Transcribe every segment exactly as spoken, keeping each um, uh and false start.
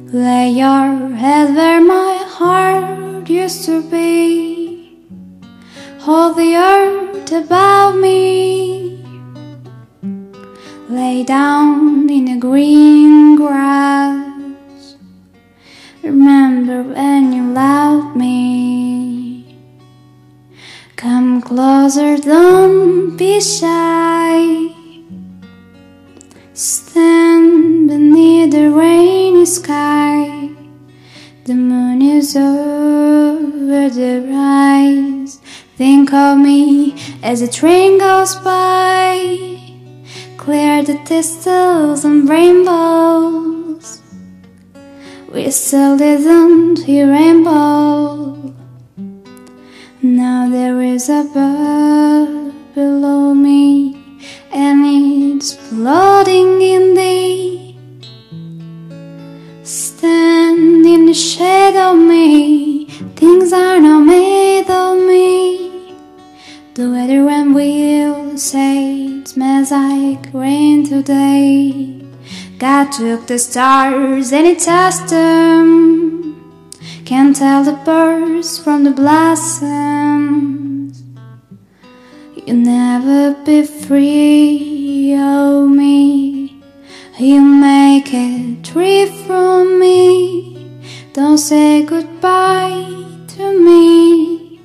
Lay your head where my heart used to be. Hold the earth above me. Lay down in the green grass. Remember when you loved me. Come closer, don't be shy. Stand beneath the rainy sky. The moon is over the rise. Think of me as the train goes by. Clear the distance and rainbows. We still didn't hear rainbow. Now there is a bird below me, and it's floating in thee. Stand in the shade of me. Things are not made of me. The weather and we'll say it smells like rain today. God took the stars and He touched them. Can't tell the birds from the blossoms. You'll never be free, oh me. He'll make a tree from me. Don't say goodbye to me.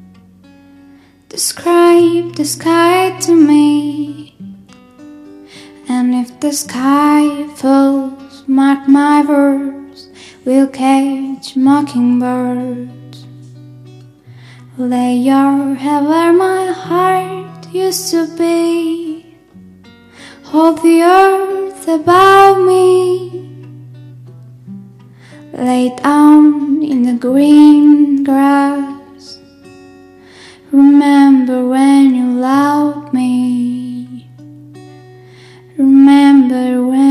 Describe the sky to me. And if the sky falls, mark my words, we'll catch mockingbirds. Lay your head where my heart used to be. Hold the earth above me. Lay down in the green grass. Remember when you loved me. Remember when